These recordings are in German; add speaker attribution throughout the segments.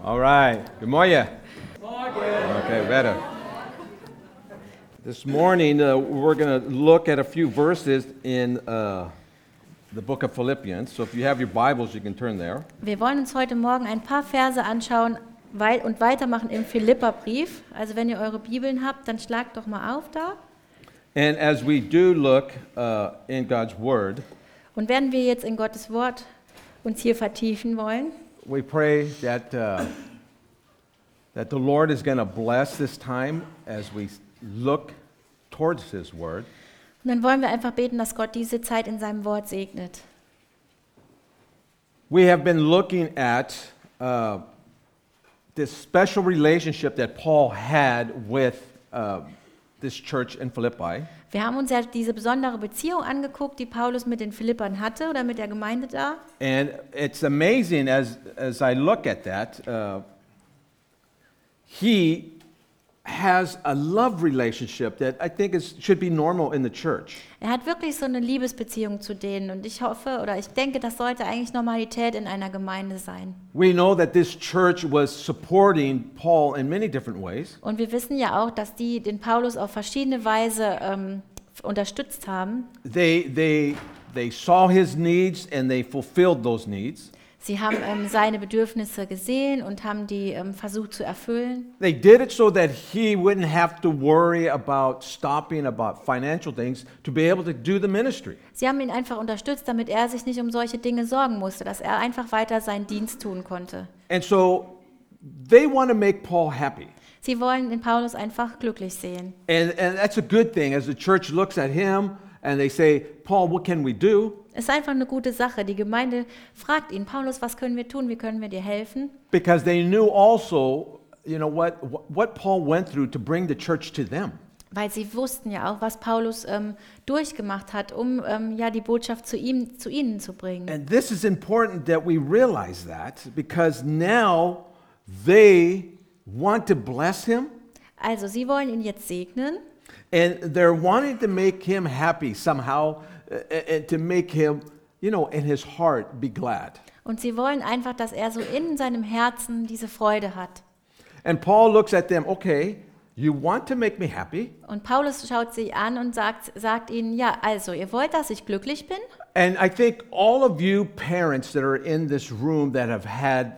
Speaker 1: All right. Good morning. Okay, better. This morning, we're going to look at a few verses in the book of Philippians. So if you have your Bibles, you can turn there.
Speaker 2: Wir wollen uns heute Morgen ein paar Verse anschauen und weitermachen im Philipperbrief. Also wenn ihr eure Bibeln habt, dann schlagt doch mal auf da.
Speaker 1: And as we do look in God's Word,
Speaker 2: Und werden wir jetzt in Gottes Wort uns hier vertiefen wollen,
Speaker 1: we pray that the Lord is going to bless this time as we look towards His Word.
Speaker 2: und dann wollen wir einfach beten, dass Gott diese Zeit in seinem Wort segnet.
Speaker 1: We have been looking at this special relationship that Paul had with this church in Philippi.
Speaker 2: Wir haben uns ja diese besondere Beziehung angeguckt, die Paulus mit den Philippern hatte oder mit der Gemeinde da.
Speaker 1: And it's amazing as I look at that, he has a love relationship that I think should be normal in the church.
Speaker 2: Er hat wirklich so eine Liebesbeziehung zu denen und ich hoffe oder ich denke, das sollte eigentlich Normalität in einer Gemeinde sein.
Speaker 1: We know that this church was supporting Paul in many different ways.
Speaker 2: Und wir wissen ja auch, dass die den Paulus auf verschiedene Weise unterstützt haben.
Speaker 1: They saw his needs and they fulfilled those needs.
Speaker 2: Sie haben seine Bedürfnisse gesehen und haben die versucht zu erfüllen.
Speaker 1: They did it so that he wouldn't have to worry about stopping about financial things to be able to do the ministry.
Speaker 2: Sie haben ihn einfach unterstützt, damit er sich nicht um solche Dinge sorgen musste, dass er einfach weiter seinen Dienst tun konnte.
Speaker 1: And so they want to make Paul happy.
Speaker 2: Sie wollen den Paulus einfach glücklich sehen.
Speaker 1: And that's a good thing as the church looks at him and they say, Paul, what can we do?
Speaker 2: Es ist einfach eine gute Sache. Die Gemeinde fragt ihn, Paulus, was können wir tun? Wie können wir dir helfen?
Speaker 1: Because they knew also, you know, what Paul went through to bring the church to them.
Speaker 2: Weil sie wussten ja auch, was Paulus durchgemacht hat, um ja die Botschaft zu ihnen zu bringen.
Speaker 1: And this is important that we realize that because now they want to bless him.
Speaker 2: Also, sie wollen ihn jetzt segnen.
Speaker 1: And they're wanting to make him happy somehow, and to make him, you know, in his heart be glad.
Speaker 2: Und sie wollen einfach, dass er so in seinem Herzen diese Freude hat.
Speaker 1: And Paul looks at them, okay, you want to make me happy?
Speaker 2: Und Paulus schaut sie an und sagt ihnen, ja, also, ihr wollt, dass ich glücklich bin?
Speaker 1: And I think all of you parents that are in this room that have had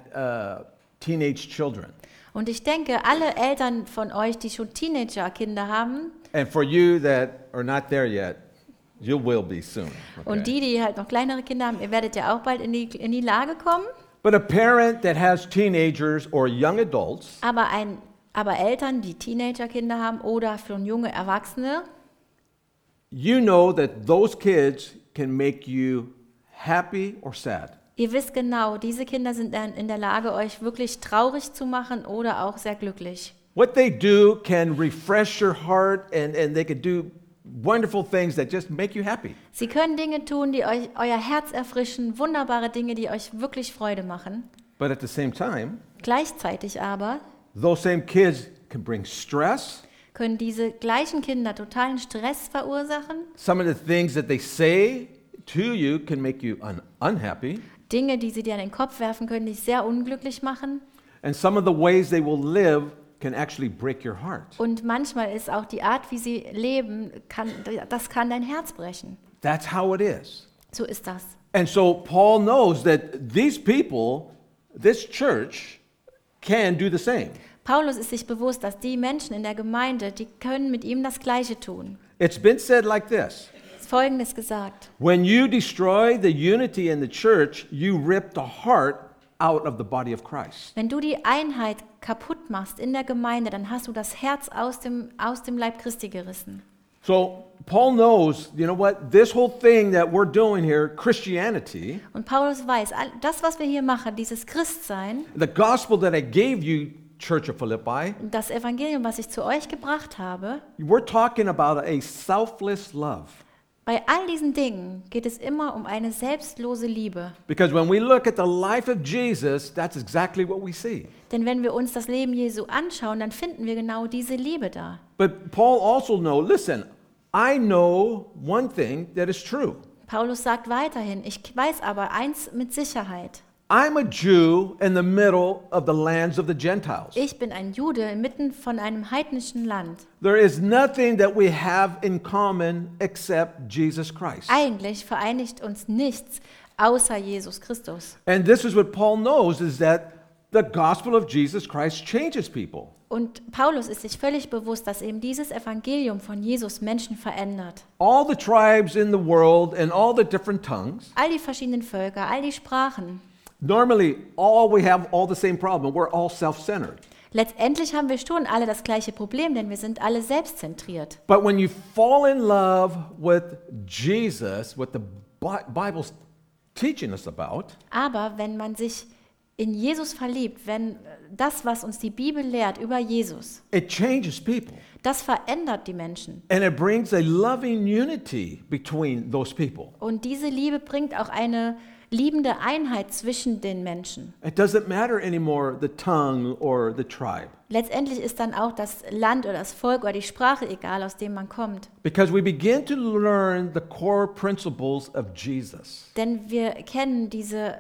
Speaker 1: teenage children,
Speaker 2: Und ich denke, alle Eltern von euch, die schon Teenager-Kinder haben,
Speaker 1: and for you that are not there yet, you will be soon.
Speaker 2: und die halt noch kleinere Kinder haben, ihr werdet ja auch bald in die Lage kommen.
Speaker 1: But a parent that has teenagers or young adults,
Speaker 2: Aber Eltern, die Teenager-Kinder haben oder schon junge Erwachsene,
Speaker 1: you know that those kids can make you happy or sad.
Speaker 2: ihr wisst genau, diese Kinder sind dann in der Lage, euch wirklich traurig zu machen oder auch sehr glücklich.
Speaker 1: What they do can refresh your heart and they can do wonderful things that just make you happy.
Speaker 2: Sie können Dinge tun, die euch euer Herz erfrischen, wunderbare Dinge, die euch wirklich Freude machen.
Speaker 1: But at the same time,
Speaker 2: Gleichzeitig aber
Speaker 1: those same kids can bring stress.
Speaker 2: können diese gleichen Kinder totalen Stress verursachen.
Speaker 1: Some of the things that they say to you can make you unhappy.
Speaker 2: Dinge, die sie dir in den Kopf werfen können, die dich sehr unglücklich machen.
Speaker 1: And some of the ways they will live can actually break your heart.
Speaker 2: Und manchmal ist auch die Art, wie sie leben, das kann dein Herz brechen.
Speaker 1: That's how it is.
Speaker 2: So ist das.
Speaker 1: And so Paul knows that these people, this church, can do the same.
Speaker 2: Paulus ist sich bewusst, dass die Menschen in der Gemeinde, die können mit ihm das Gleiche tun.
Speaker 1: It's been said like this.
Speaker 2: Es ist Folgendes gesagt.
Speaker 1: When you destroy the unity in the church, you rip the heart out of the body of Christ.
Speaker 2: Wenn du die Einheit kaputt machst in der Gemeinde, dann hast du das Herz aus dem Leib Christi gerissen.
Speaker 1: So Paul knows, you know what, this whole thing that we're doing here, Christianity,
Speaker 2: Und Paulus weiß, das, was wir hier machen, dieses Christsein,
Speaker 1: the gospel that I gave you, Church of Philippi,
Speaker 2: das Evangelium, was ich zu euch gebracht habe,
Speaker 1: we're talking about a selfless love.
Speaker 2: bei all diesen Dingen geht es immer um eine selbstlose Liebe.
Speaker 1: Because when we look at the life of Jesus, that's exactly what we see.
Speaker 2: Denn wenn wir uns das Leben Jesu anschauen, dann finden wir genau diese Liebe da.
Speaker 1: But Paul also knows, listen, I know one thing that is true.
Speaker 2: Paulus sagt weiterhin, ich weiß aber eins mit Sicherheit.
Speaker 1: I'm a Jew in the middle of the lands of the Gentiles.
Speaker 2: Ich bin ein Jude inmitten von einem heidnischen Land.
Speaker 1: There is nothing that we have in common except Jesus Christ.
Speaker 2: Eigentlich vereinigt uns nichts außer Jesus Christus.
Speaker 1: And this is what Paul knows, is that the gospel of Jesus Christ changes people.
Speaker 2: Und Paulus ist sich völlig bewusst, dass eben dieses Evangelium von Jesus Menschen verändert.
Speaker 1: All the tribes in the world and all the different tongues,
Speaker 2: All die verschiedenen Völker, all die Sprachen.
Speaker 1: normally we have all the same problem. We're all self-centered.
Speaker 2: Letztendlich haben wir schon alle das gleiche Problem, denn wir sind alle selbstzentriert.
Speaker 1: But when you fall in love with Jesus, what the Bible's teaching us about,
Speaker 2: Aber wenn man sich in Jesus verliebt, wenn das, was uns die Bibel lehrt über Jesus,
Speaker 1: it changes people.
Speaker 2: das verändert die Menschen.
Speaker 1: And it brings a loving unity between those people.
Speaker 2: Und diese Liebe bringt auch eine liebende Einheit zwischen den Menschen.
Speaker 1: It doesn't matter anymore the tongue or the tribe,
Speaker 2: Letztendlich ist dann auch das Land oder das Volk oder die Sprache egal, aus dem man kommt.
Speaker 1: because we begin to learn the core principles of Jesus.
Speaker 2: Denn wir kennen diese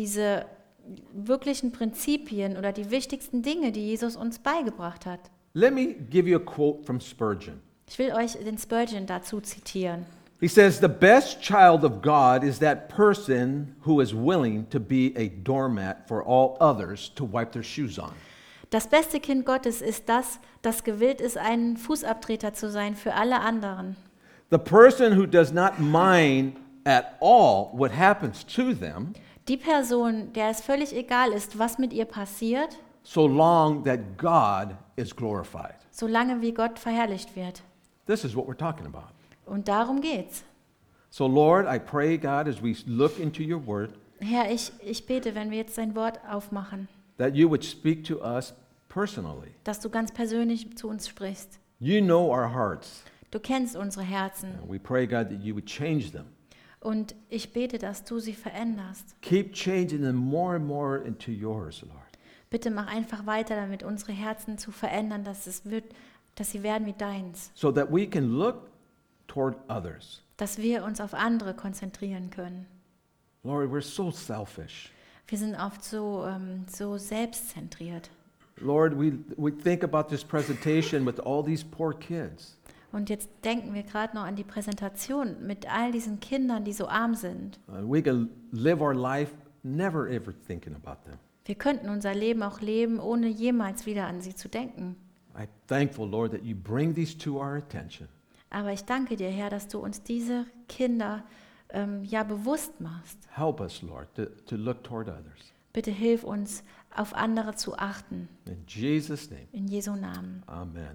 Speaker 2: wirklichen Prinzipien oder die wichtigsten Dinge, die Jesus uns beigebracht hat.
Speaker 1: Let me give you a quote from Spurgeon.
Speaker 2: Ich will euch den Spurgeon dazu zitieren.
Speaker 1: He says, "The best child of God is that person who is willing to be a doormat for all others to wipe their shoes on."
Speaker 2: Das beste Kind Gottes ist das gewillt ist, ein Fußabtreter zu sein für alle anderen.
Speaker 1: The person who does not mind at all what happens to them,
Speaker 2: Die Person, der es völlig egal ist, was mit ihr passiert,
Speaker 1: so long that God is glorified.
Speaker 2: solange wie Gott verherrlicht wird.
Speaker 1: This is what we're talking about.
Speaker 2: Und darum geht's.
Speaker 1: So Lord, I pray, God, as we look into your word,
Speaker 2: Herr, ich bete, wenn wir jetzt dein Wort aufmachen,
Speaker 1: that you would speak to us personally.
Speaker 2: dass du ganz persönlich zu uns sprichst.
Speaker 1: You know our hearts.
Speaker 2: Du kennst unsere Herzen.
Speaker 1: And we pray, God, that you would change them.
Speaker 2: Und ich bete, dass du sie veränderst.
Speaker 1: Keep changing them more and more into yours, Lord.
Speaker 2: Bitte mach einfach weiter damit, unsere Herzen zu verändern, dass sie werden wie deins.
Speaker 1: So that we can look toward others.
Speaker 2: Dass wir uns auf andere konzentrieren können.
Speaker 1: Lord, we're so selfish.
Speaker 2: Wir sind oft so selbstzentriert.
Speaker 1: Lord, we think about this presentation with all these poor kids.
Speaker 2: Und jetzt denken wir gerade noch an die Präsentation mit all diesen Kindern, die so arm sind.
Speaker 1: We can live our life never ever thinking about them.
Speaker 2: Wir könnten unser Leben auch leben, ohne jemals wieder an sie zu denken.
Speaker 1: I'm thankful, Lord, that you bring these to our attention.
Speaker 2: Aber ich danke dir, Herr, dass du uns diese Kinder bewusst machst.
Speaker 1: Help us, Lord, to look toward others.
Speaker 2: Bitte hilf uns, auf andere zu achten.
Speaker 1: In Jesus' name,
Speaker 2: In Jesu Namen.
Speaker 1: amen.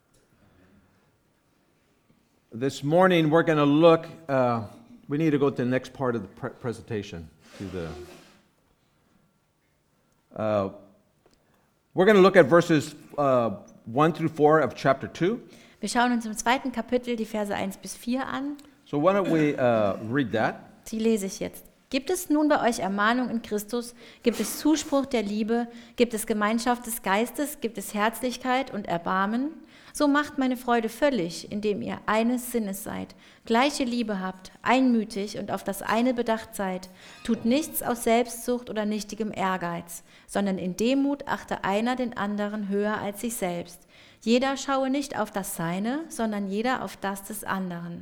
Speaker 1: This morning we're going to look, we need to go to the next part of the presentation. We're going to look at verses 1 through 4 of chapter 2.
Speaker 2: Wir schauen uns im 2. Kapitel die Verse 1 bis 4 an.
Speaker 1: So why don't we read that?
Speaker 2: Die lese ich jetzt. Gibt es nun bei euch Ermahnung in Christus? Gibt es Zuspruch der Liebe? Gibt es Gemeinschaft des Geistes? Gibt es Herzlichkeit und Erbarmen? So macht meine Freude völlig, indem ihr eines Sinnes seid, gleiche Liebe habt, einmütig und auf das eine bedacht seid. Tut nichts aus Selbstsucht oder nichtigem Ehrgeiz, sondern in Demut achte einer den anderen höher als sich selbst. Jeder schaue nicht auf das Seine, sondern jeder auf das des anderen.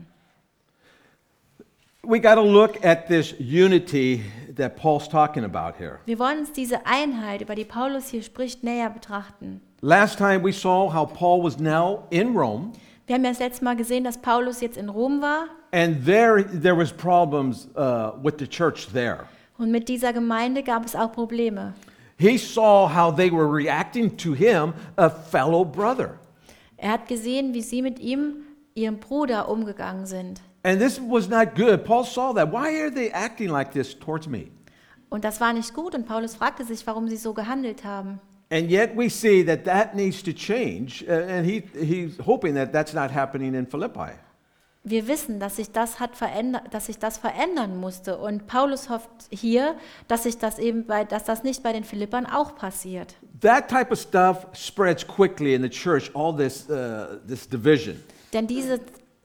Speaker 1: We got to look at this unity that Paul's talking about here.
Speaker 2: Wir wollen uns diese Einheit, über die Paulus hier spricht, näher betrachten.
Speaker 1: Last time we saw how Paul was now in Rome,
Speaker 2: Wir haben ja das letzte Mal gesehen, dass Paulus jetzt in Rom war
Speaker 1: and there was problems with the church there.
Speaker 2: und mit dieser Gemeinde gab es auch Probleme.
Speaker 1: He saw how they were reacting to him, a fellow brother.
Speaker 2: Er hat gesehen, wie sie mit ihm, ihrem Bruder, umgegangen sind.
Speaker 1: And this was not good. Paul saw that. Why are they acting like this towards me?
Speaker 2: Und das war nicht gut und Paulus fragte sich, warum sie so gehandelt haben.
Speaker 1: And yet we see that needs to change, and he's hoping that that's not happening in Philippi.
Speaker 2: Wir wissen, dass sich das verändern musste und Paulus hofft hier, dass das nicht bei den Philippern auch passiert.
Speaker 1: That type of stuff spreads quickly in the church, all this division.
Speaker 2: Denn diese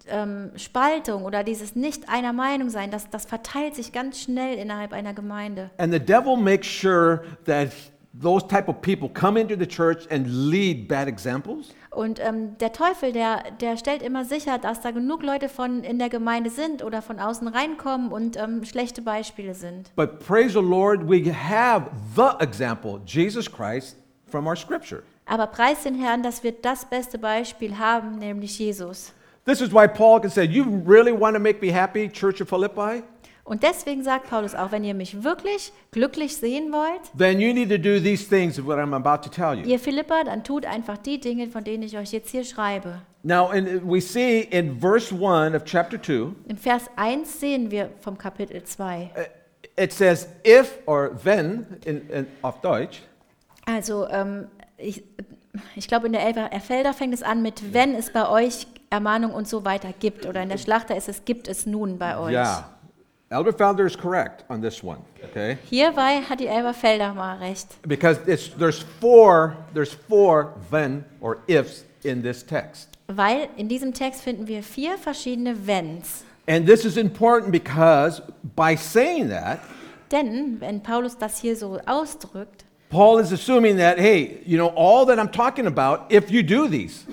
Speaker 2: Spaltung oder dieses nicht einer Meinung sein, das verteilt sich ganz schnell innerhalb einer Gemeinde.
Speaker 1: And the devil makes sure that those type of people come into the church and lead bad examples.
Speaker 2: Und der Teufel, der stellt immer sicher, dass da genug Leute von in der Gemeinde sind oder von außen reinkommen und schlechte Beispiele sind.
Speaker 1: But praise the Lord, we have the example, Jesus Christ, from our scripture.
Speaker 2: Aber preis den Herrn, dass wir das beste Beispiel haben, nämlich Jesus.
Speaker 1: This is why Paul can say, you really want to make me happy, Church of Philippi?
Speaker 2: Und deswegen sagt Paulus auch, wenn ihr mich wirklich glücklich sehen wollt,
Speaker 1: Then you need to do these things, what I'm about to tell you.
Speaker 2: ihr Philipper, dann tut einfach die Dinge, von denen ich euch jetzt hier schreibe.
Speaker 1: Now, and we see in verse 1 of chapter 2,
Speaker 2: Im Vers 1 sehen wir vom Kapitel 2.
Speaker 1: it says, if or wenn, auf Deutsch,
Speaker 2: Also ich glaube, in der Elberfelder fängt es an mit, wenn es bei euch Ermahnung und so weiter gibt. Oder in der Schlachter ist es, gibt es nun bei euch.
Speaker 1: yeah. Elberfelder is correct on this one, okay?
Speaker 2: Hierbei hat die Elberfelder mal recht.
Speaker 1: Because there's four when or ifs in this text.
Speaker 2: Weil in diesem Text finden wir 4 verschiedene Wenns.
Speaker 1: And this is important because by saying that,
Speaker 2: Denn wenn Paulus das hier so ausdrückt,
Speaker 1: Paul is assuming that, hey, you know, all that I'm talking about, if you do these.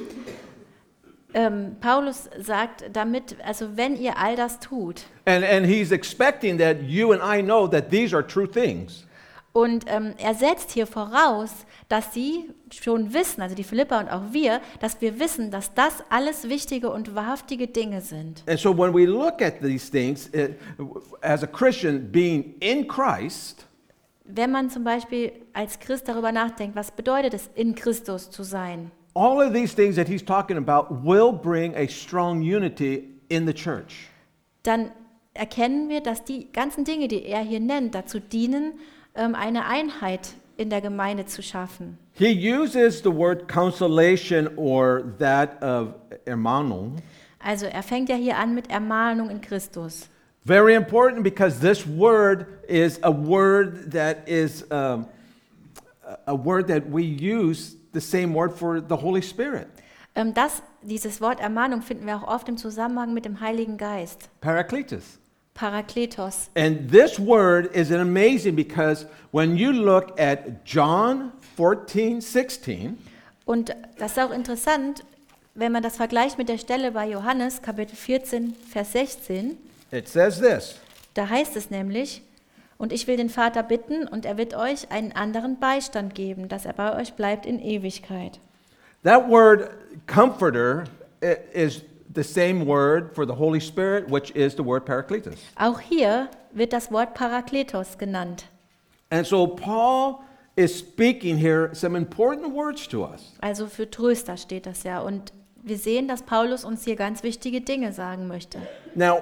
Speaker 2: Paulus sagt damit, also wenn ihr all das tut.
Speaker 1: And he's expecting that you and I know that these are true things.
Speaker 2: Und er setzt hier voraus, dass sie schon wissen, also die Philipper und auch wir, dass wir wissen, dass das alles wichtige und wahrhaftige Dinge sind.
Speaker 1: And so when we look at these things, as a Christian being in Christ,
Speaker 2: Wenn man zum Beispiel als Christ darüber nachdenkt, was bedeutet es, in Christus zu sein?
Speaker 1: all of these things that he's talking about will bring a strong unity in the church.
Speaker 2: Dann erkennen wir, dass die ganzen Dinge, die er hier nennt, dazu dienen, eine Einheit in der Gemeinde zu schaffen.
Speaker 1: He uses the word consolation or that of Ermahnung.
Speaker 2: Also er fängt ja hier an mit Ermahnung in Christus.
Speaker 1: Very important because this word is a word that is a word that we use the same word for the Holy Spirit.
Speaker 2: Dieses Wort Ermahnung finden wir auch oft im Zusammenhang mit dem Heiligen Geist.
Speaker 1: Parakletos.
Speaker 2: Parakletos.
Speaker 1: And this word is amazing because when you look at John 14:16,
Speaker 2: Und das ist auch interessant, wenn man das vergleicht mit der Stelle bei Johannes, Kapitel 14, Vers 16.
Speaker 1: it says this.
Speaker 2: Da heißt es nämlich, und ich will den Vater bitten, und er wird euch einen anderen Beistand geben, dass er bei euch bleibt in Ewigkeit.
Speaker 1: That word comforter is the same word for the Holy Spirit, which is the word parakletos.
Speaker 2: Auch hier wird das Wort Parakletos genannt.
Speaker 1: And so Paul is speaking here some important words to us.
Speaker 2: Also für Tröster steht das ja. Und wir sehen, dass Paulus uns hier ganz wichtige Dinge sagen möchte.
Speaker 1: Now,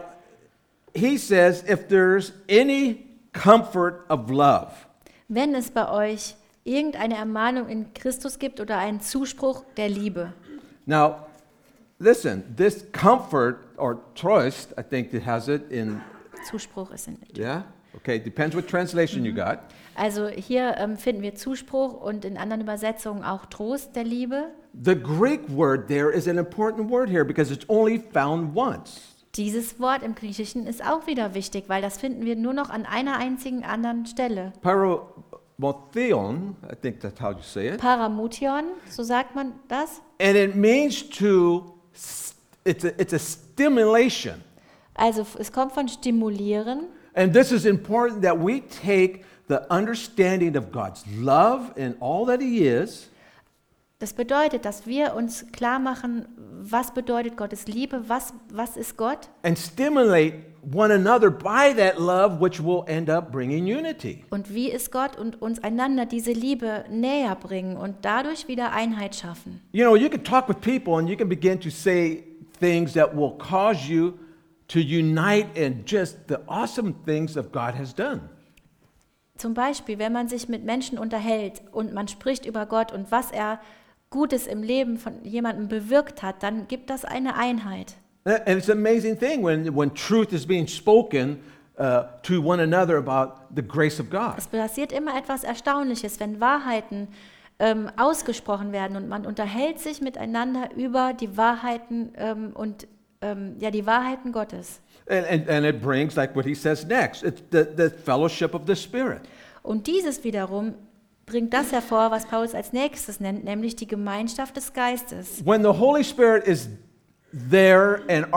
Speaker 1: he says, if there's any comfort of love,
Speaker 2: Wenn es bei euch irgendeine Ermahnung in Christus gibt oder einen Zuspruch der Liebe.
Speaker 1: now, listen, this comfort or trust, I think it has it in,
Speaker 2: Zuspruch ist in.
Speaker 1: yeah? Okay, depends what translation you got.
Speaker 2: Also hier finden wir Zuspruch und in anderen Übersetzungen auch Trost der Liebe.
Speaker 1: The Greek word there is an important word here because it's only found once.
Speaker 2: Dieses Wort im Griechischen ist auch wieder wichtig, weil das finden wir nur noch an einer einzigen anderen Stelle.
Speaker 1: Paramotheon, I think that's how you say it.
Speaker 2: Paramution, so sagt man das.
Speaker 1: And it means it's a stimulation.
Speaker 2: Also es kommt von stimulieren.
Speaker 1: And this is important that we take the understanding of God's love and all that He is,
Speaker 2: Das bedeutet, dass wir uns klar machen, was bedeutet Gottes Liebe, was ist Gott
Speaker 1: and stimulate one another by that love, which will end up bringing unity.
Speaker 2: und wie ist Gott und uns einander diese Liebe näher bringen und dadurch wieder Einheit schaffen.
Speaker 1: You know, you can talk with people and you can begin to say things that will cause you to unite in just the awesome things that God has done.
Speaker 2: Zum Beispiel, wenn man sich mit Menschen unterhält und man spricht über Gott und was er Gutes im Leben von jemandem bewirkt hat, dann gibt das eine Einheit.
Speaker 1: And it's an amazing thing when truth is being spoken to one another about the grace of God.
Speaker 2: Es passiert immer etwas Erstaunliches, wenn Wahrheiten ausgesprochen werden und man unterhält sich miteinander über die Wahrheiten und ja, die Wahrheiten Gottes.
Speaker 1: And it brings, like what he says next, it's the fellowship of the Spirit.
Speaker 2: Und dieses wiederum bringt das hervor, was Paulus als nächstes nennt, nämlich die Gemeinschaft des Geistes.
Speaker 1: When the Holy Spirit is there and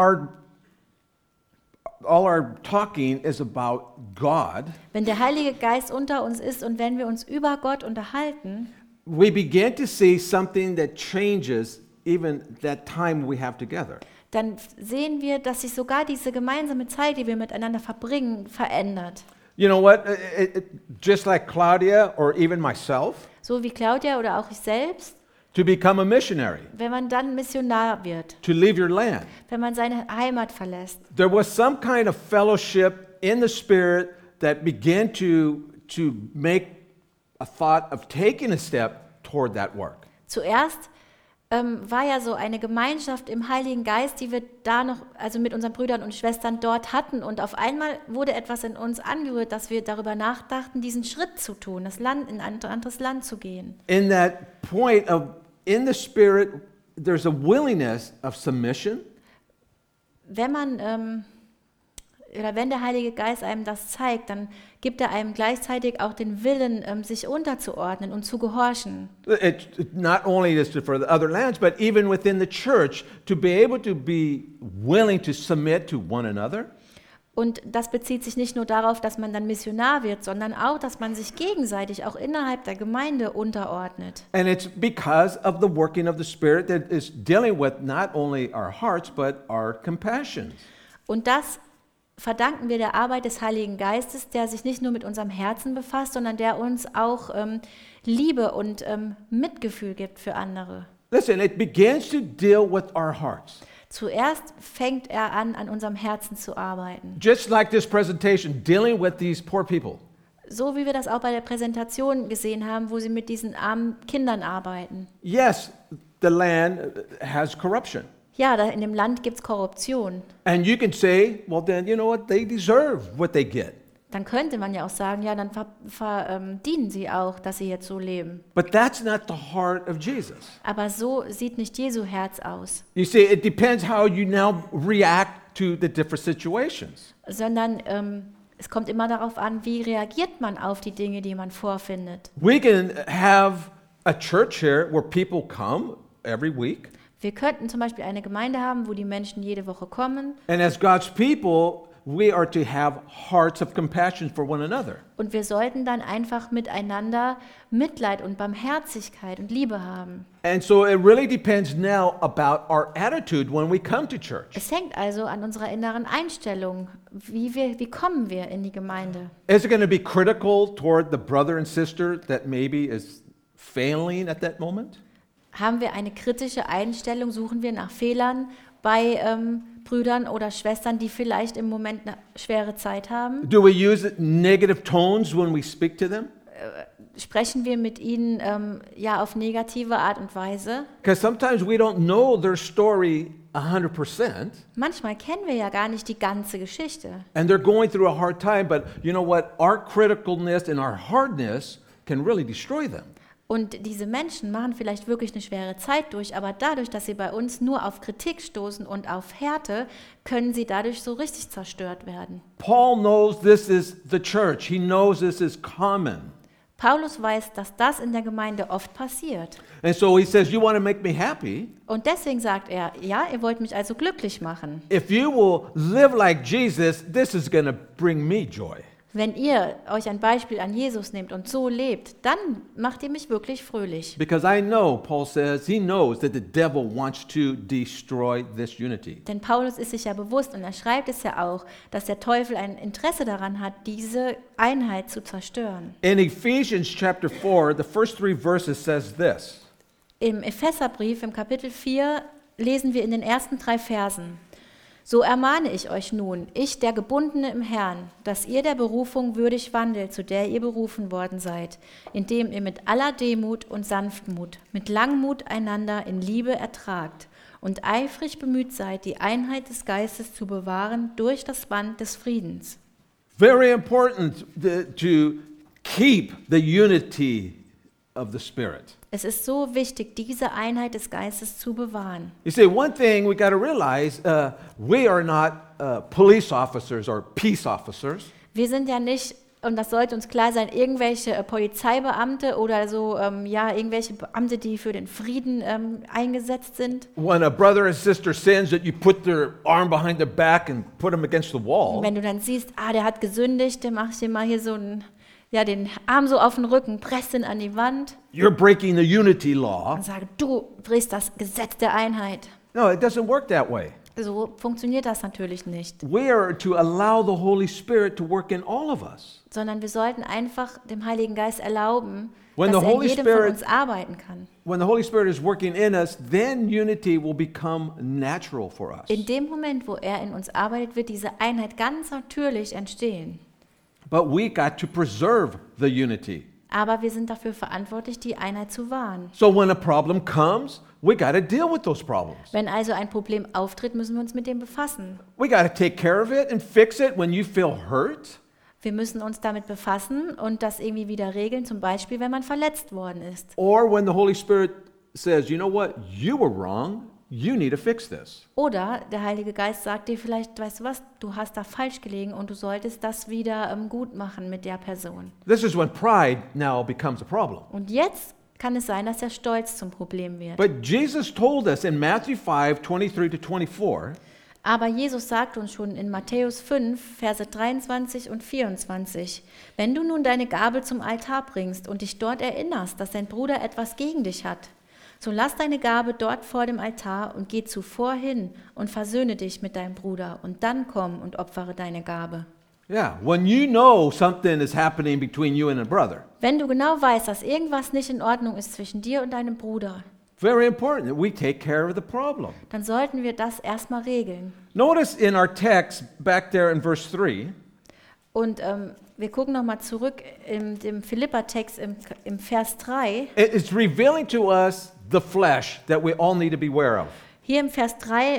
Speaker 1: all our talking is about God,
Speaker 2: Wenn der Heilige Geist unter uns ist und wenn wir uns über Gott unterhalten,
Speaker 1: we begin to see something that changes even that time we have together.
Speaker 2: dann sehen wir, dass sich sogar diese gemeinsame Zeit, die wir miteinander verbringen, verändert.
Speaker 1: You know what? Just like Claudia or even myself,
Speaker 2: So wie Claudia oder auch ich selbst,
Speaker 1: to become a missionary,
Speaker 2: wenn man dann Missionar wird,
Speaker 1: to leave your land.
Speaker 2: wenn man seine Heimat verlässt.
Speaker 1: There was some kind of fellowship in the Spirit that began to make a thought of taking a step toward that work.
Speaker 2: Zuerst war ja so eine Gemeinschaft im Heiligen Geist, die wir da noch, also mit unseren Brüdern und Schwestern dort hatten. Und auf einmal wurde etwas in uns angerührt, dass wir darüber nachdachten, diesen Schritt zu tun, das Land in ein anderes Land zu gehen.
Speaker 1: In that point of, in the Spirit, there's a willingness of submission.
Speaker 2: Wenn man oder wenn der Heilige Geist einem das zeigt, dann gibt er einem gleichzeitig auch den Willen, sich unterzuordnen und zu gehorchen.
Speaker 1: It not only is it for the other lands, but even within the church, to be able to be willing to submit to one another.
Speaker 2: Und das bezieht sich nicht nur darauf, dass man dann Missionar wird, sondern auch, dass man sich gegenseitig auch innerhalb der Gemeinde unterordnet.
Speaker 1: And it's because of the working of the Spirit that is dealing with not only our hearts, but our compassions.
Speaker 2: Und das verdanken wir der Arbeit des Heiligen Geistes, der sich nicht nur mit unserem Herzen befasst, sondern der uns auch Liebe und Mitgefühl gibt für andere.
Speaker 1: Listen, it begins to deal with our hearts.
Speaker 2: Zuerst fängt er an unserem Herzen zu arbeiten.
Speaker 1: Just like this presentation, dealing with these poor people.
Speaker 2: So wie wir das auch bei der Präsentation gesehen haben, wo sie mit diesen armen Kindern arbeiten.
Speaker 1: Yes, the land has corruption.
Speaker 2: Ja, da in dem Land gibt es Korruption.
Speaker 1: And you can say, well then, you know what, they deserve what they get.
Speaker 2: Dann könnte man ja auch sagen, ja, dann verdienen sie auch, dass sie jetzt so leben.
Speaker 1: But that's not the heart of Jesus.
Speaker 2: Aber so sieht nicht Jesu Herz aus,
Speaker 1: You see, it depends how you now react to the different situations.
Speaker 2: sondern es kommt immer darauf an, wie reagiert man auf die Dinge, die man vorfindet.
Speaker 1: We can have a church here where people come every week.
Speaker 2: Wir könnten zum Beispiel eine Gemeinde haben, wo die Menschen jede Woche kommen
Speaker 1: And as God's people, we are to have hearts of compassion for one another.
Speaker 2: und wir sollten dann einfach miteinander Mitleid und Barmherzigkeit und Liebe haben.
Speaker 1: And so it really depends now about our attitude when we come to church.
Speaker 2: Es hängt also an unserer inneren Einstellung. Wie kommen wir in die Gemeinde?
Speaker 1: Is it going to be critical toward the brother and sister that maybe is failing at that moment?
Speaker 2: Haben wir eine kritische Einstellung? Suchen wir nach Fehlern bei Brüdern oder Schwestern, die vielleicht im Moment eine schwere Zeit haben?
Speaker 1: Do we use negative tones when we speak to them?
Speaker 2: Sprechen wir mit ihnen ja auf negative Art und Weise?
Speaker 1: Because sometimes we don't know their story 100%,
Speaker 2: Manchmal kennen wir ja gar nicht die ganze Geschichte.
Speaker 1: and they're going through a hard time, but you know what? Our criticalness and our hardness can really destroy them.
Speaker 2: Und diese Menschen machen vielleicht wirklich eine schwere Zeit durch, aber dadurch, dass sie bei uns nur auf Kritik stoßen und auf Härte, können sie dadurch so richtig zerstört werden.
Speaker 1: Paul knows this is the church. He knows this is common.
Speaker 2: Paulus weiß, dass das in der Gemeinde oft passiert.
Speaker 1: And so he says, you want to make me happy?
Speaker 2: Und deswegen sagt er, ja, ihr wollt mich also glücklich machen.
Speaker 1: If you will live like Jesus, this is going to bring me joy.
Speaker 2: Wenn ihr euch ein Beispiel an Jesus nehmt und so lebt, dann macht ihr mich wirklich fröhlich.
Speaker 1: Because I know, Paul says, he knows that the devil wants to destroy this unity.
Speaker 2: Denn Paulus ist sich ja bewusst und er schreibt es ja auch, dass der Teufel ein Interesse daran hat, diese Einheit zu zerstören.
Speaker 1: In Ephesians chapter 4, the first 3 verses says this.
Speaker 2: Im Epheserbrief im Kapitel 4 lesen wir in den ersten 3 Versen: So ermahne ich euch nun, ich, der Gebundene im Herrn, dass ihr der Berufung würdig wandelt, zu der ihr berufen worden seid, indem ihr mit aller Demut und Sanftmut, mit Langmut einander in Liebe ertragt und eifrig bemüht seid, die Einheit des Geistes zu bewahren durch das Band des Friedens.
Speaker 1: Very important to keep the unity of the Spirit.
Speaker 2: Es ist so wichtig, diese Einheit des Geistes zu bewahren.
Speaker 1: You see, one thing we got to realize, we are not police officers or peace officers.
Speaker 2: Wir sind ja nicht, und das sollte uns klar sein, irgendwelche Polizeibeamte oder so, irgendwelche Beamte, die für den Frieden eingesetzt sind.
Speaker 1: When a brother and sister sins, that you put their arm behind their back and put them against the
Speaker 2: Und
Speaker 1: wall.
Speaker 2: wenn du dann siehst, der hat gesündigt, dann machst du dir mal hier so den Arm so auf den Rücken, presst ihn an die Wand
Speaker 1: You're breaking the unity law.
Speaker 2: und sagst, du brichst das Gesetz der Einheit.
Speaker 1: No, it doesn't work that way.
Speaker 2: So funktioniert das natürlich nicht.
Speaker 1: We are to allow the Holy Spirit to work in all of us.
Speaker 2: Sondern wir sollten einfach dem Heiligen Geist erlauben,
Speaker 1: When
Speaker 2: dass
Speaker 1: the
Speaker 2: er in
Speaker 1: Holy
Speaker 2: jedem
Speaker 1: Spirit-
Speaker 2: von uns arbeiten kann.
Speaker 1: When the Holy Spirit is working in us, then unity will become natural for us.
Speaker 2: In dem Moment, wo er in uns arbeitet, wird diese Einheit ganz natürlich entstehen.
Speaker 1: But we got to preserve the unity.
Speaker 2: Aber wir sind dafür verantwortlich, die Einheit zu wahren.
Speaker 1: So when a problem comes, we got to deal with those problems.
Speaker 2: Wenn also ein Problem auftritt, müssen wir uns mit dem befassen.
Speaker 1: We got to take care of it and fix it when you feel hurt.
Speaker 2: Wir müssen uns damit befassen und das irgendwie wieder regeln, zum Beispiel, wenn man verletzt worden ist.
Speaker 1: Or when the Holy Spirit says, you know what, you were wrong, you need to fix this.
Speaker 2: Oder der Heilige Geist sagt dir vielleicht, weißt du was, du hast da falsch gelegen und du solltest das wieder gut machen mit der Person.
Speaker 1: This is when pride now becomes a problem.
Speaker 2: Und jetzt kann es sein, dass der Stolz zum Problem wird.
Speaker 1: But Jesus told us in Matthew 5, 23 to 24,
Speaker 2: Aber Jesus sagt uns schon in Matthäus 5, Verse 23 und 24, wenn du nun deine Gabe zum Altar bringst und dich dort erinnerst, dass dein Bruder etwas gegen dich hat, so lass deine Gabe dort vor dem Altar und geh zuvor hin und versöhne dich mit deinem Bruder und dann komm und opfere deine Gabe.
Speaker 1: yeah, when you know something is happening between you and a brother,
Speaker 2: Wenn du genau weißt, dass irgendwas nicht in Ordnung ist zwischen dir und deinem Bruder,
Speaker 1: very important that we take care of the problem.
Speaker 2: dann sollten wir das erstmal regeln.
Speaker 1: Notice in our text back there in verse 3,
Speaker 2: Und wir gucken nochmal zurück in dem Philipper-Text im Vers 3.
Speaker 1: it's revealing to us the flesh that we all need to beware of.
Speaker 2: Hier im Vers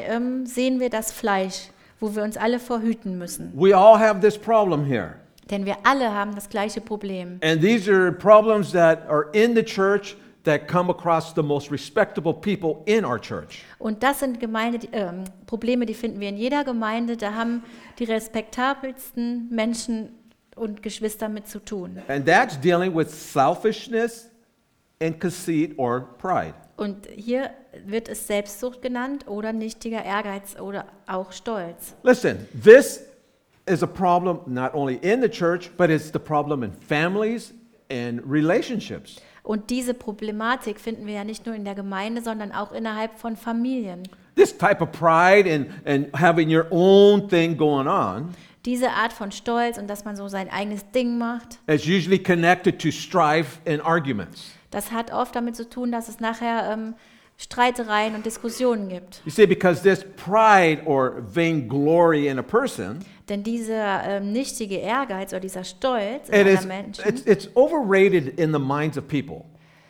Speaker 2: 3 sehen wir das Fleisch, wo wir uns alle vorhüten müssen.
Speaker 1: We all have this problem here.
Speaker 2: Denn wir alle haben das gleiche Problem.
Speaker 1: And these are problems that are in the church that come across the most respectable people in our church.
Speaker 2: Und das sind Probleme, die finden wir in jeder Gemeinde. Da haben die respektabelsten Menschen und Geschwister mit zu tun.
Speaker 1: And that's dealing with selfishness and conceit or pride.
Speaker 2: Und hier wird es Selbstsucht genannt oder nichtiger Ehrgeiz oder auch Stolz.
Speaker 1: Listen, this is a problem not only in the church, but it's the problem in families and relationships.
Speaker 2: Und diese Problematik finden wir ja nicht nur in der Gemeinde, sondern auch innerhalb von Familien.
Speaker 1: This type of pride and having your own thing going on
Speaker 2: Diese Art von Stolz und dass man so sein eigenes Ding macht,
Speaker 1: is usually connected to strife and arguments.
Speaker 2: das hat oft damit zu tun, dass es nachher Streitereien und Diskussionen gibt.
Speaker 1: You see, because this pride or vainglory in a person,
Speaker 2: Denn dieser nichtige Ehrgeiz oder dieser Stolz in
Speaker 1: it
Speaker 2: einer
Speaker 1: is,
Speaker 2: Menschen,
Speaker 1: it's overrated in the minds of people.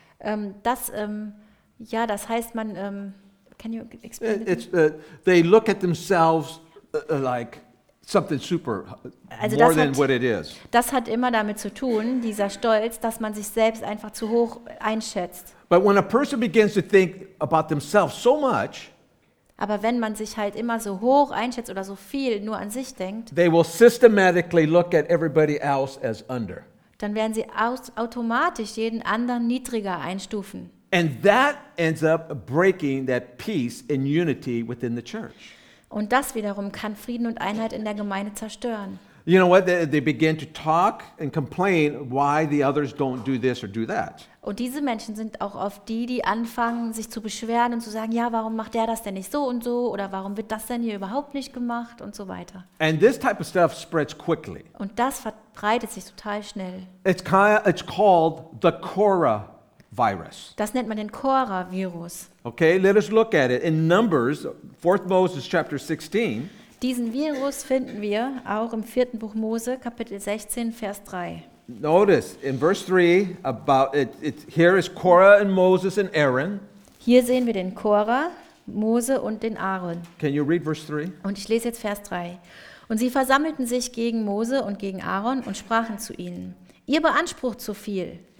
Speaker 2: das heißt man, can you explain it?
Speaker 1: They look at themselves like something super,
Speaker 2: Also
Speaker 1: more
Speaker 2: das
Speaker 1: than
Speaker 2: hat-
Speaker 1: what it is.
Speaker 2: Das hat immer damit zu tun, dieser Stolz, dass man sich selbst einfach zu hoch einschätzt.
Speaker 1: But when a person begins to think about themselves so much,
Speaker 2: Aber wenn man sich halt immer so hoch einschätzt oder so viel nur an sich denkt,
Speaker 1: they will systematically look at everybody else as under.
Speaker 2: dann werden sie automatisch jeden anderen niedriger einstufen.
Speaker 1: And that ends up breaking that peace and unity within the church.
Speaker 2: Und das wiederum kann Frieden und Einheit in der Gemeinde zerstören.
Speaker 1: You know what? They begin to talk and complain why the others don't do this or do that.
Speaker 2: Und diese Menschen sind auch oft die, die anfangen, sich zu beschweren und zu sagen, ja, warum macht der das denn nicht so und so? Oder warum wird das denn hier überhaupt nicht gemacht und so weiter.
Speaker 1: And this type of stuff spreads quickly.
Speaker 2: Und das verbreitet sich total schnell.
Speaker 1: It's called the Cora virus.
Speaker 2: Das nennt man den Cora-Virus.
Speaker 1: Okay, let us look at it. In Numbers, 4th Moses chapter 16,
Speaker 2: Diesen Virus finden wir auch im 4. Buch Mose, Kapitel 16, Vers 3.
Speaker 1: notice in verse 3 about it, here is Korah and Moses and Aaron.
Speaker 2: Hier sehen wir den Cora, Mose und den Aaron.
Speaker 1: Can you read verse 3?
Speaker 2: Und ich lese jetzt Vers 3. Und sie versammelten sich gegen Mose und gegen Aaron und sprachen zu ihnen: Ihr beansprucht zu viel.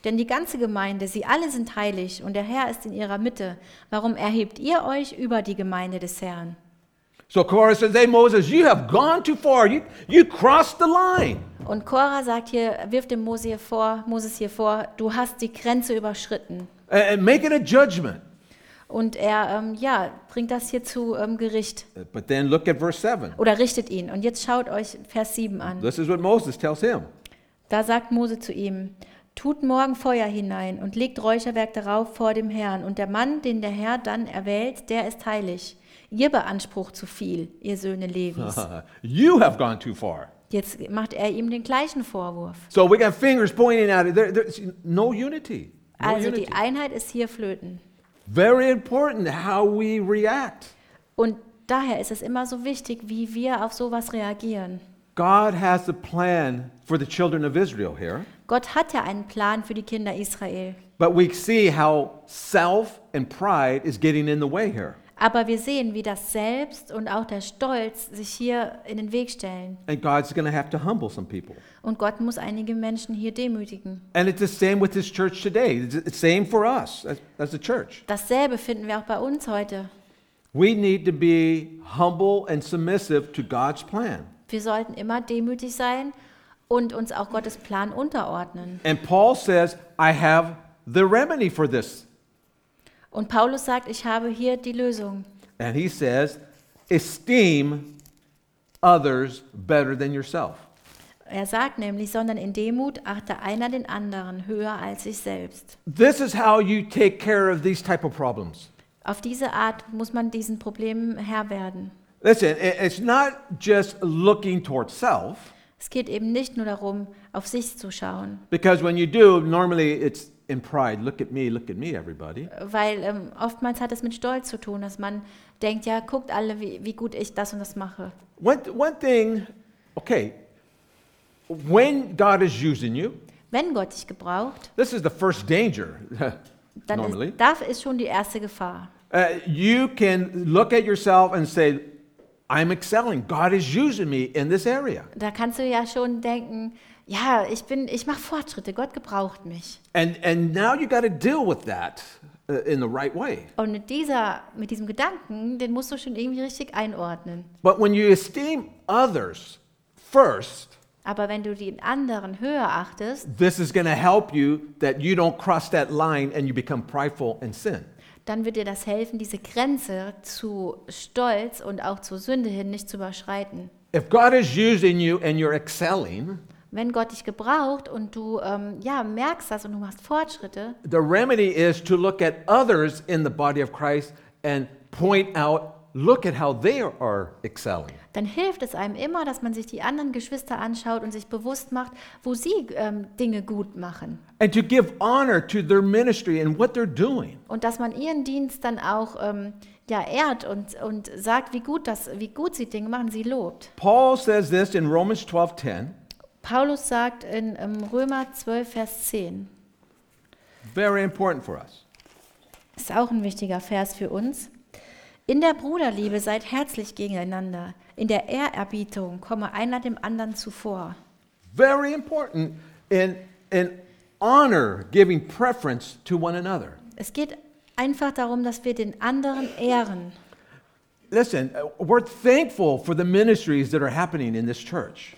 Speaker 2: Denn die ganze Gemeinde, sie alle sind heilig und der Herr ist in ihrer Mitte. Warum erhebt ihr euch über die Gemeinde des Herrn?
Speaker 1: So Korah says, hey Moses, you have gone too far. You crossed the line.
Speaker 2: Und Korah sagt hier, wirft dem Moses hier vor, du hast die Grenze überschritten.
Speaker 1: And make it a judgment.
Speaker 2: Und er bringt das hier zu Gericht
Speaker 1: But then look at verse 7.
Speaker 2: oder richtet ihn. Und jetzt schaut euch Vers 7 an.
Speaker 1: This is what Moses tells him.
Speaker 2: Da sagt Mose zu ihm, tut morgen Feuer hinein und legt Räucherwerk darauf vor dem Herrn. Und der Mann, den der Herr dann erwählt, der ist heilig. Ihr beansprucht zu viel, ihr Söhne Levis.
Speaker 1: You have gone too far.
Speaker 2: Jetzt macht er ihm den gleichen Vorwurf.
Speaker 1: So we got fingers pointing at it. There's no unity. No
Speaker 2: Also
Speaker 1: unity.
Speaker 2: die Einheit ist hier flöten.
Speaker 1: Very important how we react.
Speaker 2: Und daher ist es immer so wichtig, wie wir auf sowas reagieren.
Speaker 1: God has a plan for the children of Israel here,
Speaker 2: Gott hat ja einen Plan für die Kinder Israel.
Speaker 1: but we see how self and pride is getting in the way here.
Speaker 2: Aber wir sehen, wie das Selbst und auch der Stolz sich hier in den Weg stellen.
Speaker 1: And God's going to have to humble some people.
Speaker 2: Und Gott muss einige Menschen hier demütigen.
Speaker 1: And it's the same with this church today. It's the same for us as a church.
Speaker 2: Dasselbe finden wir auch bei uns heute.
Speaker 1: We need to be humble and submissive to God's plan.
Speaker 2: Wir sollten immer demütig sein und uns auch Gottes Plan unterordnen.
Speaker 1: And Paul says, I have the remedy for this.
Speaker 2: Und Paulus sagt, ich habe hier die Lösung.
Speaker 1: And he says, esteem others better than yourself.
Speaker 2: Er sagt nämlich, sondern in Demut achte einer den anderen höher als sich selbst.
Speaker 1: This is how you take care of these type of problems.
Speaker 2: Auf diese Art muss man diesen Problemen Herr werden.
Speaker 1: Listen, it's not just looking towards self,
Speaker 2: Es geht eben nicht nur darum, auf sich zu schauen,
Speaker 1: because when you do, normally it's in pride. Look at me, everybody.
Speaker 2: weil oftmals hat es mit Stolz zu tun, dass man denkt, ja, guckt alle, wie gut ich das und das mache.
Speaker 1: One thing, okay, when God is using you,
Speaker 2: Wenn Gott dich gebraucht,
Speaker 1: this is the first danger,
Speaker 2: dann
Speaker 1: normally.
Speaker 2: ist schon die erste Gefahr.
Speaker 1: You can look at yourself and say, I'm excelling. God is using me in this area.
Speaker 2: Da kannst du ja schon denken, ja, ich mache Fortschritte, Gott gebraucht mich.
Speaker 1: And now you got to deal with that in the right way.
Speaker 2: Und mit diesem Gedanken, den musst du schon irgendwie richtig einordnen.
Speaker 1: But when you esteem others first,
Speaker 2: Aber wenn du den anderen höher achtest,
Speaker 1: this is going to help you that you don't cross that line and you become prideful and sin.
Speaker 2: dann wird dir das helfen, diese Grenze zu Stolz und auch zur Sünde hin nicht zu überschreiten.
Speaker 1: If God is using you and you're excelling,
Speaker 2: Wenn Gott dich gebraucht und du merkst das und du machst Fortschritte,
Speaker 1: the remedy is to look at others in the body of Christ and point out, look at how they are excelling.
Speaker 2: dann hilft es einem immer, dass man sich die anderen Geschwister anschaut und sich bewusst macht, wo sie Dinge gut machen.
Speaker 1: And to give honor to their ministry and what they're doing.
Speaker 2: Und dass man ihren Dienst dann auch ehrt und sagt, wie gut sie Dinge machen, sie lobt.
Speaker 1: Paul says this in Romans 12:10.
Speaker 2: Paulus sagt in Römer 12, Vers 10,
Speaker 1: Very important for us.
Speaker 2: ist auch ein wichtiger Vers für uns. In der Bruderliebe seid herzlich gegeneinander. In der Ehrerbietung komme einer dem anderen zuvor.
Speaker 1: Very important in honor, giving preference to one another.
Speaker 2: Es geht einfach darum, dass wir den anderen ehren.
Speaker 1: Listen, we're thankful for the ministries that are happening in this church.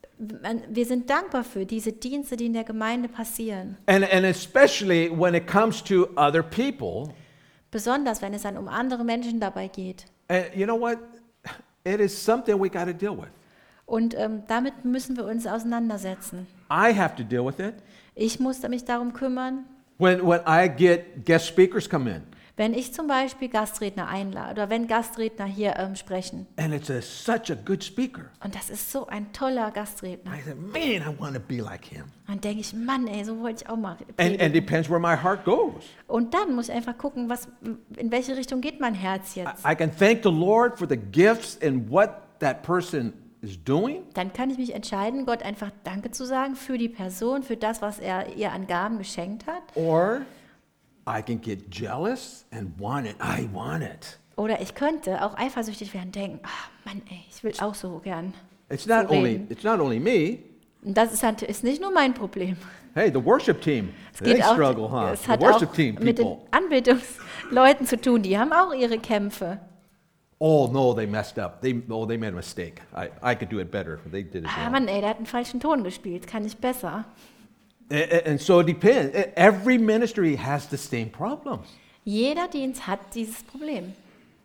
Speaker 2: Wir sind dankbar für diese Dienste, die in der Gemeinde passieren.
Speaker 1: And especially when it comes to other people.
Speaker 2: Besonders, wenn es dann um andere Menschen dabei geht.
Speaker 1: And you know what? It is something we got to deal with.
Speaker 2: Und damit müssen wir uns auseinandersetzen.
Speaker 1: I have to deal with it.
Speaker 2: Ich musste mich darum kümmern,
Speaker 1: When I get guest speakers come in.
Speaker 2: wenn ich zum Beispiel Gastredner einlade oder wenn Gastredner hier sprechen.
Speaker 1: And it's such a good speaker.
Speaker 2: Und das ist so ein toller Gastredner.
Speaker 1: I said, man, I want to be like him.
Speaker 2: Dann denke ich, Mann, ey, so wollte ich auch mal
Speaker 1: And
Speaker 2: predigen.
Speaker 1: depends where my heart goes.
Speaker 2: Und dann muss ich einfach gucken, in welche Richtung geht mein Herz jetzt.
Speaker 1: I can thank the Lord for the gifts and what that person is doing.
Speaker 2: Dann kann ich mich entscheiden, Gott einfach Danke zu sagen für die Person, für das, was er ihr an Gaben geschenkt hat.
Speaker 1: Or I can get jealous and want it. I want it.
Speaker 2: Oder ich könnte auch eifersüchtig werden und denken, Mann, ey, ich will auch so gern.
Speaker 1: It's not
Speaker 2: So
Speaker 1: only
Speaker 2: reden.
Speaker 1: it's not only me.
Speaker 2: Und das ist nicht nur mein Problem.
Speaker 1: Hey, the worship team,
Speaker 2: Es
Speaker 1: they
Speaker 2: geht auch,
Speaker 1: struggle, huh?
Speaker 2: es
Speaker 1: The
Speaker 2: hat
Speaker 1: worship
Speaker 2: auch
Speaker 1: team
Speaker 2: mit den
Speaker 1: people.
Speaker 2: Anbetungsleuten zu tun. Die haben auch ihre Kämpfe.
Speaker 1: Oh no, they messed up. They made a mistake. I could do it better. They did it
Speaker 2: Ah,
Speaker 1: wrong.
Speaker 2: Mann, ey, der hat einen falschen Ton gespielt. Kann ich besser.
Speaker 1: And so it depends. Every ministry has the same problems.
Speaker 2: Jeder Dienst hat dieses Problem.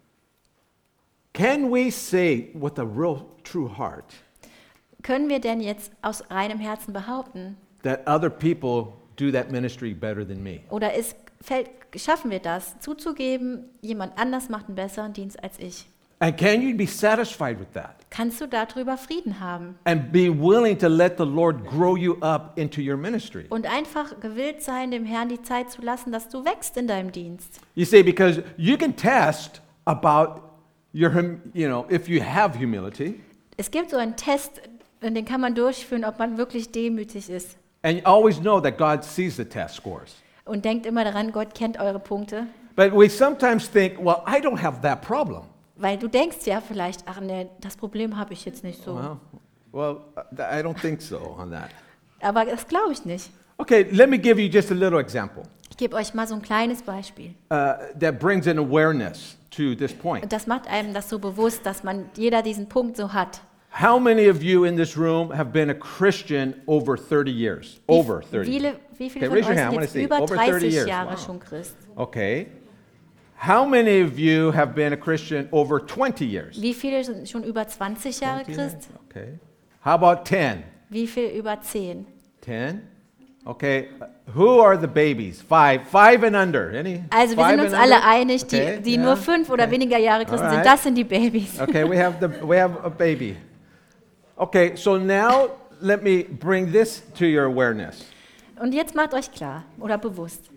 Speaker 1: Can we say with a real true heart
Speaker 2: Können wir denn jetzt aus reinem Herzen behaupten?
Speaker 1: that other people do that ministry better than me?
Speaker 2: Oder schaffen wir das, zuzugeben, jemand anders macht einen besseren Dienst als ich?
Speaker 1: And can you be satisfied with that?
Speaker 2: Kannst du darüber Frieden haben?
Speaker 1: And be willing to let the Lord grow you up into your ministry?
Speaker 2: Und einfach gewillt sein, dem Herrn die Zeit zu lassen, dass du wächst in deinem Dienst.
Speaker 1: You see, because you can test about if you have humility,
Speaker 2: Es gibt so einen Test, den kann man durchführen, ob man wirklich demütig ist.
Speaker 1: and you always know that God sees the test scores.
Speaker 2: Und denkt immer daran, Gott kennt eure Punkte.
Speaker 1: But we sometimes think, well, I don't have that problem.
Speaker 2: Weil du denkst ja vielleicht, ach nee, das Problem habe ich jetzt nicht so.
Speaker 1: Well, I don't think so on that.
Speaker 2: Aber das glaube ich nicht.
Speaker 1: Okay, let me give you just a little example
Speaker 2: Ich gebe euch mal so ein kleines Beispiel.
Speaker 1: that brings an awareness to this point.
Speaker 2: Und das macht einem das so bewusst, dass jeder diesen Punkt so hat.
Speaker 1: How many of you in this room have been a Christian over 30 years? Over 30.
Speaker 2: Wie viele
Speaker 1: Okay,
Speaker 2: von
Speaker 1: raise your
Speaker 2: euch
Speaker 1: hand. I
Speaker 2: sind
Speaker 1: wanna
Speaker 2: jetzt
Speaker 1: see.
Speaker 2: über
Speaker 1: Over 30
Speaker 2: 30
Speaker 1: years.
Speaker 2: Jahre
Speaker 1: Wow.
Speaker 2: schon Christ?
Speaker 1: Okay. How many of you have been a Christian over 20 years?
Speaker 2: Wie viele sind schon über 20 Jahre
Speaker 1: 20
Speaker 2: Christ?
Speaker 1: years? Okay. How about 10?
Speaker 2: Wie viele über 10?
Speaker 1: 10? Okay. Who are the babies? Five and under. Any?
Speaker 2: Also wir
Speaker 1: Five
Speaker 2: sind uns
Speaker 1: and
Speaker 2: alle
Speaker 1: under?
Speaker 2: einig,
Speaker 1: Okay,
Speaker 2: die
Speaker 1: yeah,
Speaker 2: nur 5 oder
Speaker 1: okay.
Speaker 2: weniger Jahre Christen
Speaker 1: Alright.
Speaker 2: sind, das sind die Babys.
Speaker 1: Okay, we have a baby. Okay, so now let me bring this to your awareness.
Speaker 2: Und jetzt macht euch klar oder bewusst,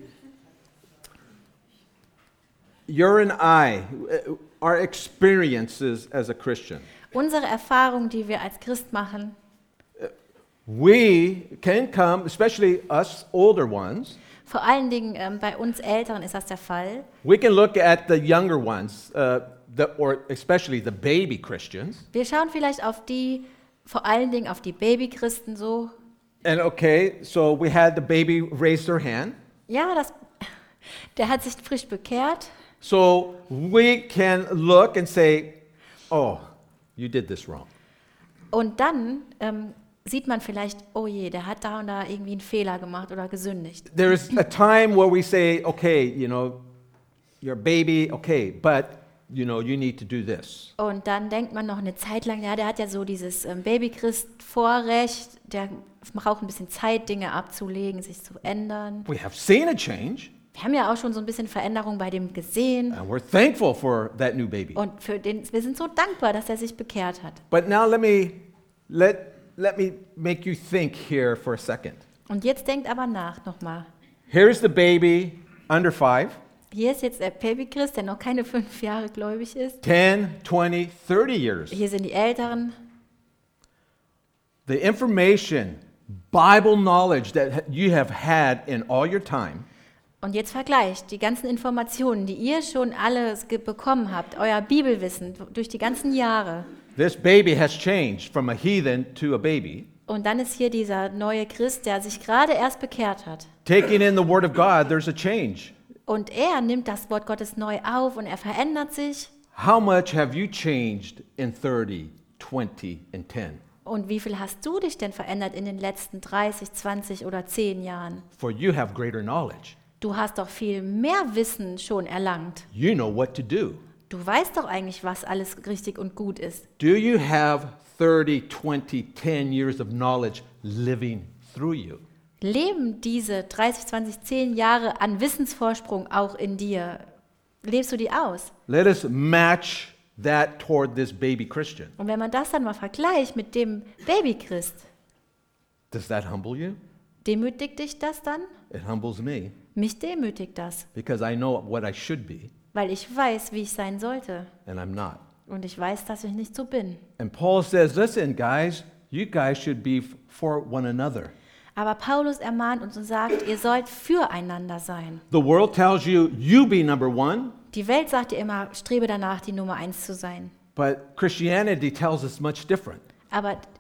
Speaker 1: You're and I, our experiences as a Christian,
Speaker 2: unsere Erfahrung, die wir als Christ machen,
Speaker 1: we can come, especially us older ones,
Speaker 2: vor allen Dingen bei uns Älteren ist das der Fall.
Speaker 1: we can look at the younger ones, or especially the baby Christians,
Speaker 2: Wir schauen vielleicht vor allen Dingen auf die Babychristen so.
Speaker 1: and okay, so we had the baby raise their hand.
Speaker 2: Ja, der hat sich frisch bekehrt.
Speaker 1: So we can look and say, oh, you did this wrong.
Speaker 2: Und dann sieht man vielleicht, oh je, der hat da und da irgendwie einen Fehler gemacht oder gesündigt.
Speaker 1: There's a time where we say, okay, you're a baby, okay, but you need to do this.
Speaker 2: Und dann denkt man noch eine Zeit lang, ja, der hat ja so dieses Babychrist-Vorrecht, der braucht ein bisschen Zeit, Dinge abzulegen, sich zu ändern.
Speaker 1: We have seen a change,
Speaker 2: Wir haben ja auch schon so ein bisschen Veränderung bei dem gesehen.
Speaker 1: and we're thankful for that new baby.
Speaker 2: Und wir sind so dankbar, dass er sich bekehrt hat.
Speaker 1: But now let me make you think here for a second.
Speaker 2: Und jetzt denkt aber nochmal.
Speaker 1: Here's the baby under 5,
Speaker 2: Hier ist jetzt der Babychrist, der noch keine 5 Jahre gläubig ist.
Speaker 1: 10, 20, 30 years.
Speaker 2: Hier sind die Älteren.
Speaker 1: The information, Bible knowledge that you have had in all your time,
Speaker 2: Und jetzt vergleicht die ganzen Informationen, die ihr schon alles bekommen habt, euer Bibelwissen durch die ganzen Jahre.
Speaker 1: this baby has changed from a heathen to a baby.
Speaker 2: Und dann ist hier dieser neue Christ, der sich gerade erst bekehrt hat.
Speaker 1: Taking in the Word of God, there's a change.
Speaker 2: Und er nimmt das Wort Gottes neu auf und er verändert sich.
Speaker 1: How much have you changed in 30, 20, and 10?
Speaker 2: Und wie viel hast du dich denn verändert in den letzten 30, 20 oder 10 Jahren?
Speaker 1: For you have greater knowledge.
Speaker 2: Du hast doch viel mehr Wissen schon erlangt.
Speaker 1: You know what to do.
Speaker 2: Du weißt doch eigentlich, was alles richtig und gut ist.
Speaker 1: Do you have 30, 20, 10 years of knowledge living through you?
Speaker 2: Leben diese 30, 20, 10 Jahre an Wissensvorsprung auch in dir? Lebst du die aus?
Speaker 1: Let us match that toward this baby Christian.
Speaker 2: Und wenn man das dann mal vergleicht mit dem Babychrist,
Speaker 1: Does that humble you?
Speaker 2: demütigt dich das dann?
Speaker 1: It humbles me
Speaker 2: Mich demütigt das,
Speaker 1: because I know what I should be
Speaker 2: weil ich weiß, wie ich sein sollte.
Speaker 1: and I'm not.
Speaker 2: Und ich weiß, dass ich nicht so bin.
Speaker 1: And Paul says, listen, guys, you guys should be for one another.
Speaker 2: Aber Paulus ermahnt uns und sagt, ihr sollt füreinander sein.
Speaker 1: The world tells you, you be number one,
Speaker 2: Die Welt sagt dir immer, strebe danach, die Nummer 1 zu sein.
Speaker 1: but Christianity tells us much different.
Speaker 2: Aber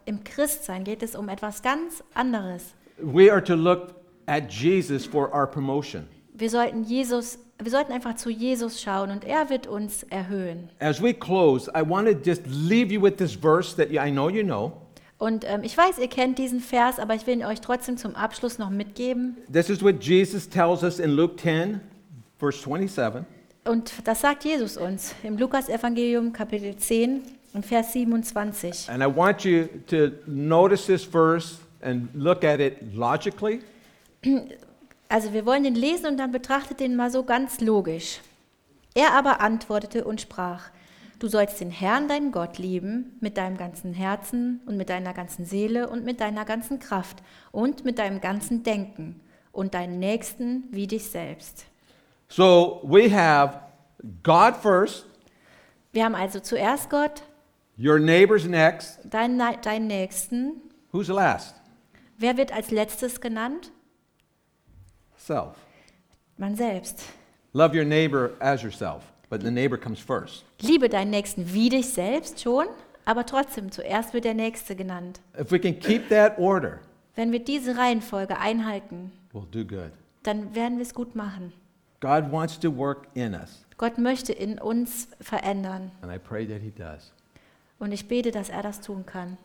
Speaker 2: im Christsein geht es um etwas ganz anderes.
Speaker 1: We are to look at Jesus for our promotion.
Speaker 2: Wir sollten einfach zu Jesus schauen und er wird uns erhöhen.
Speaker 1: As we close, I want to just leave you with this verse that I know you know.
Speaker 2: Und ich weiß, ihr kennt diesen Vers, aber ich will ihn euch trotzdem zum Abschluss noch mitgeben.
Speaker 1: This is what Jesus tells us in Luke 10, verse 27.
Speaker 2: Und das sagt Jesus uns im Lukas-Evangelium, Kapitel 10, im Vers 27.
Speaker 1: And I want you to notice this verse and look at it logically.
Speaker 2: Also wir wollen den lesen und dann betrachtet den mal so ganz logisch. Er aber antwortete und sprach: Du sollst den Herrn, deinen Gott, lieben mit deinem ganzen Herzen und mit deiner ganzen Seele und mit deiner ganzen Kraft und mit deinem ganzen Denken und deinen Nächsten wie dich selbst.
Speaker 1: So we have God first,
Speaker 2: Wir haben also zuerst Gott,
Speaker 1: your neighbor's next.
Speaker 2: deinen Nächsten.
Speaker 1: Who's last?
Speaker 2: Wer wird als letztes genannt?
Speaker 1: Self.
Speaker 2: Man selbst.
Speaker 1: Love your neighbor as yourself, but the neighbor comes first.
Speaker 2: Liebe deinen Nächsten wie dich selbst schon, aber trotzdem zuerst wird der Nächste genannt.
Speaker 1: If we can keep that order,
Speaker 2: Wenn wir diese Reihenfolge einhalten,
Speaker 1: we'll do good.
Speaker 2: dann werden wir es gut machen.
Speaker 1: God wants to work in us,
Speaker 2: Gott möchte in uns verändern
Speaker 1: and I pray that He does.
Speaker 2: und ich bete, dass er das tun kann.